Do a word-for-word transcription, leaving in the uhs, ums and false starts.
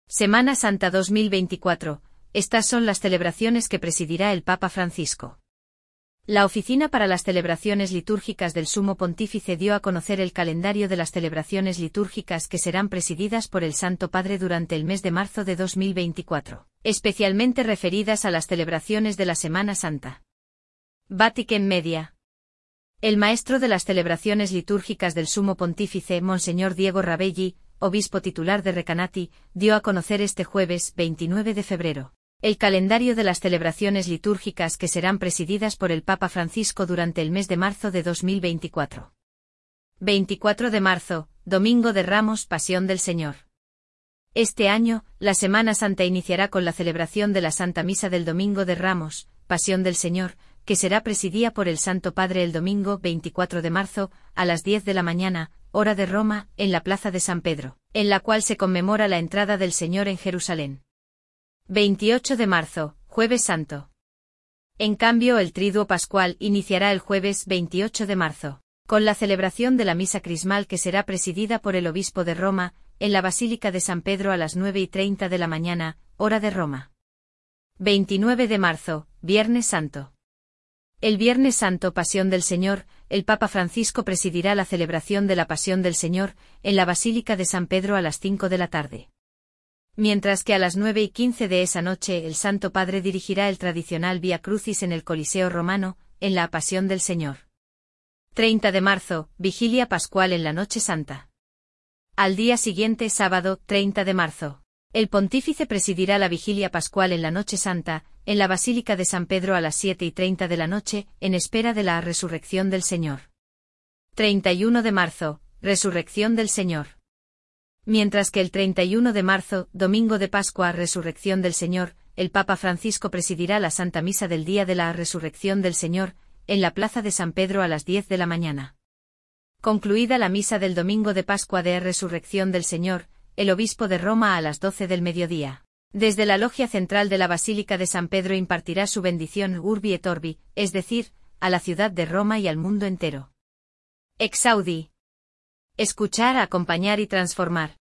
Semana Santa dos mil veinticuatro, estas son las celebraciones que presidirá el Papa Francisco. La Oficina para las Celebraciones Litúrgicas del Sumo Pontífice dio a conocer el calendario de las celebraciones litúrgicas que serán presididas por el Santo Padre durante el mes de marzo de dos mil veinticuatro, especialmente referidas a las celebraciones de la Semana Santa. Vatican Media. El maestro de las celebraciones litúrgicas del Sumo Pontífice, Monseñor Diego Rabelli, obispo titular de Recanati, dio a conocer este jueves, veintinueve de febrero, el calendario de las celebraciones litúrgicas que serán presididas por el Papa Francisco durante el mes de marzo de dos mil veinticuatro. veinticuatro de marzo, Domingo de Ramos, Pasión del Señor. Este año, la Semana Santa iniciará con la celebración de la Santa Misa del Domingo de Ramos, Pasión del Señor, que será presidida por el Santo Padre el domingo veinticuatro de marzo, a las diez de la mañana, hora de Roma, en la Plaza de San Pedro, en la cual se conmemora la entrada del Señor en Jerusalén. veintiocho de marzo, Jueves Santo. En cambio, el Triduo Pascual iniciará el jueves veintiocho de marzo, con la celebración de la Misa Crismal que será presidida por el Obispo de Roma, en la Basílica de San Pedro a las nueve y treinta de la mañana, hora de Roma. veintinueve de marzo, Viernes Santo. El Viernes Santo, Pasión del Señor, el Papa Francisco presidirá la celebración de la Pasión del Señor, en la Basílica de San Pedro a las cinco de la tarde. Mientras que a las nueve y quince de esa noche el Santo Padre dirigirá el tradicional Vía Crucis en el Coliseo Romano, en la Pasión del Señor. treinta de marzo, Vigilia Pascual en la Noche Santa. Al día siguiente, sábado, treinta de marzo, el Pontífice presidirá la Vigilia Pascual en la Noche Santa, en la Basílica de San Pedro a las siete y treinta de la noche, en espera de la Resurrección del Señor. treinta y uno de marzo, Resurrección del Señor. Mientras que el treinta y uno de marzo, Domingo de Pascua, Resurrección del Señor, el Papa Francisco presidirá la Santa Misa del Día de la Resurrección del Señor, en la Plaza de San Pedro a las diez de la mañana. Concluida la Misa del Domingo de Pascua de Resurrección del Señor, el Obispo de Roma a las doce del mediodía, desde la logia central de la Basílica de San Pedro impartirá su bendición Urbi et Orbi, es decir, a la ciudad de Roma y al mundo entero. Exaudi. Escuchar, acompañar y transformar.